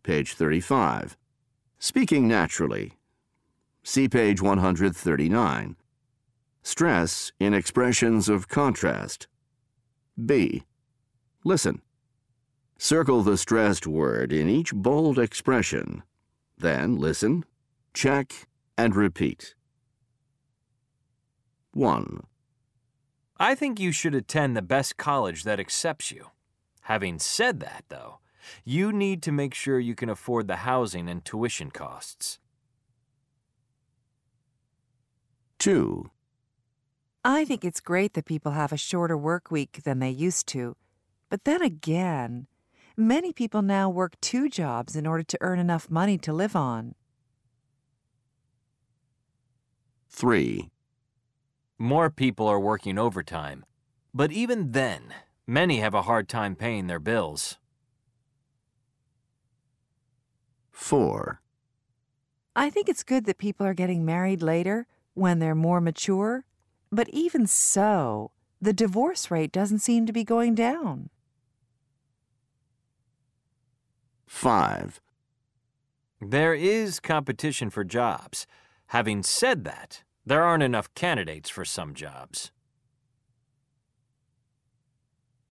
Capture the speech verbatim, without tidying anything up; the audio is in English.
page thirty-five. Speaking naturally. See page one hundred thirty-nine. Stress in expressions of contrast. B. Listen. Circle the stressed word in each bold expression. Then listen, check, and repeat. one. I think you should attend the best college that accepts you. Having said that, though, you need to make sure you can afford the housing and tuition costs. two. I think it's great that people have a shorter work week than they used to. But then again, many people now work two jobs in order to earn enough money to live on. three. More people are working overtime, but even then, many have a hard time paying their bills. four. I think it's good that people are getting married later when they're more mature, but even so, the divorce rate doesn't seem to be going down. five. There is competition for jobs. Having said that, there aren't enough candidates for some jobs.